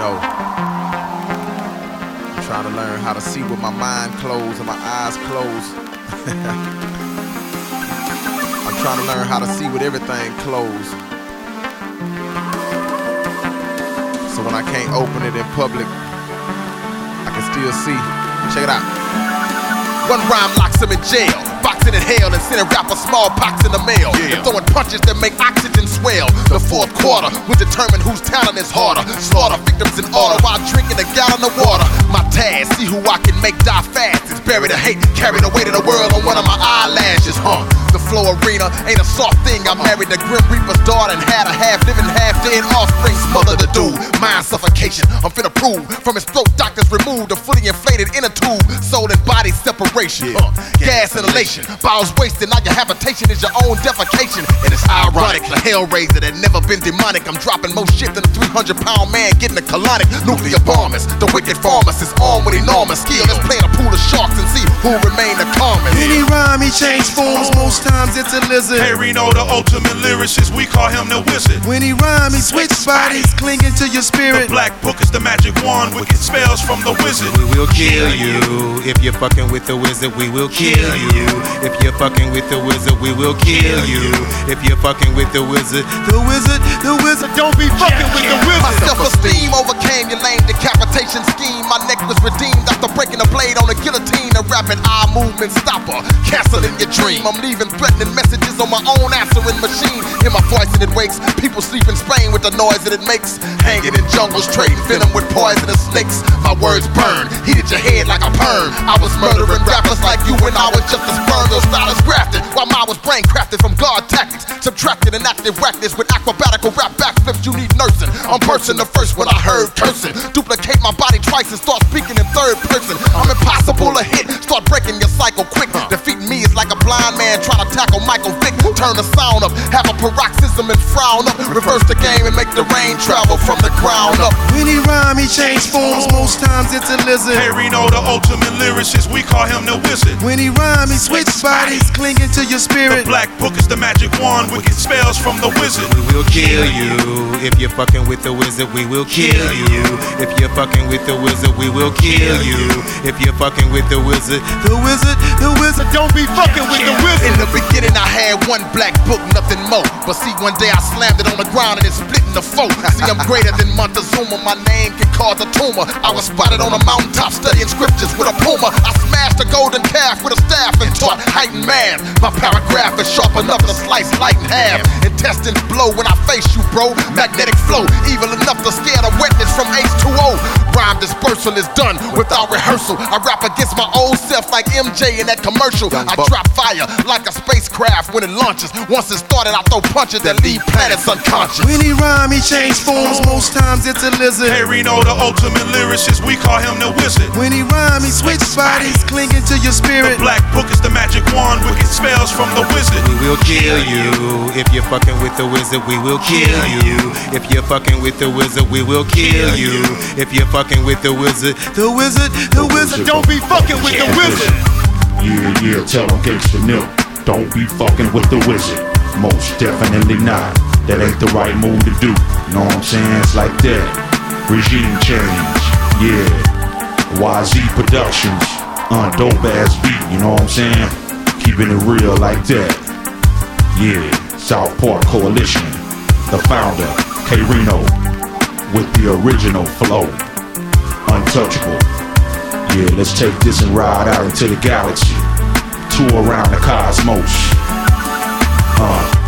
know. I'm trying to learn how to see with my mind closed and my eyes closed. I'm trying to learn how to see with everything closed. So when I can't open it in public, I can still see. Check it out. One rhyme locks him in jail, boxing in hell and sending rappers smallpox in the mail. And throwing punches that make oxygen swell. The fourth quarter will determine whose talent is harder. Slaughter victims in order while drinking a gallon of water. My task, see who I can make die fast. It's bury the hate, carry the weight of the world on one of my eyelashes, The flow arena ain't a soft thing. I married the Grim Reaper's daughter and had a half-living, half-dead offspring. Smothered the dude, mind suffocation. I'm finna prove from his throat doctors removed the fully inflated inner tube. Soul and body separation. Gas inhalation, bowels wasted. Now your habitation is your own defecation. And it's ironic, the hellraiser that never been demonic. I'm dropping more shit than a 300-pound man getting a colonic. Nuclear bombers, the wicked pharmacist armed with enormous skill. Let's play in a pool of sharks and see who remain the calmest. Any rhyme, he changed forms, most times it's a lizard. Hey Reno, the ultimate lyricist, we call him the wizard. When he rhyme, he switch bodies, clinging to your spirit. The black book is the magic wand, wicked spells from the wizard. We will kill you if you're fucking with the wizard. We will kill you if you're fucking with the wizard. We will kill you if you're fucking with the wizard. The wizard, don't be fucking with the wizard. My self-esteem overcame your lame decapitation scheme. My neck was redeemed after breaking a blade on a guillotine. A rapid eye movement stopper, canceling your dream. I'm leaving threatening messages on my own answering machine. Hear my voice and it wakes people sleep in Spain with the noise that it makes. Hanging in jungles, trading venom with poisonous snakes. My words burn, heated your head like a perm. I was murdering rappers like you when I was just a sperm. Those styles grafted while mine was brain crafted from guard tactics. Subtracted and active whackness with acrobatical rap backflips. You need nursing. I'm bursting the first when I heard cursing. Duplicate my body twice and start speaking in third person. I'm impossible to hit. Start breaking your cycle quick. Defeating me is like a blind man trying to tackle Michael Vick. Turn the sound up, have a paroxysm and frown up. Reverse the game and make the rain travel from the ground up. When he rhyme, he changed forms, most times it's a lizard. Hey Reno, the ultimate lyricist, we call him the wizard. When he rhyme, he switch bodies, clinging to your spirit. The black book is the magic wand, wicked spells from the wizard. We will kill you if you're fucking with the wizard. We will kill you if you're fucking with the wizard. We will kill you if you're fucking with the wizard. The wizard, don't be fucking with the wizard. In the beginning I had one black book, nothing more. But see, one day I slammed it on the ground and it split in the four. See, I'm greater than Montezuma, my name can cause a tumor. I was spotted on a mountaintop studying scriptures with a puma. I smashed a golden calf with a staff and taught heightened math. My paragraph is sharp enough to slice light in half. Intestines blow when I face you, bro. Magnetic flow, evil enough to scare the wetness from H2O. Rhyme dispersal is done without rehearsal. I rap against my old self like MJ in that commercial. I drop fire like a spacecraft when it launches. Once it started, I throw punches that leave planets unconscious. When he rhyme, he changed forms, most times it's a lizard. Hey Reno, the ultimate lyricist, we call him the wizard. When he rhyme, he switch bodies, clinging to your spirit. The black book is the magic wand, wicked spells from the wizard. We will kill you if you're fucking with the wizard. We will kill you if you're fucking with the wizard. We will kill you if you're fucking with the wizard. The wizard, don't be fucking with the wizard. Yeah, tell him Gangsta Nip, don't be fucking with the wizard. Most definitely not. That ain't the right move to do. Know what I'm saying? It's like that. Regime change. Yeah. YZ Productions. Dope ass beat. You know what I'm saying? Keeping it real like that. Yeah. South Park Coalition. The founder, K Reno, with the original flow. Untouchable. Yeah, let's take this and ride out into the galaxy. Tour around the cosmos.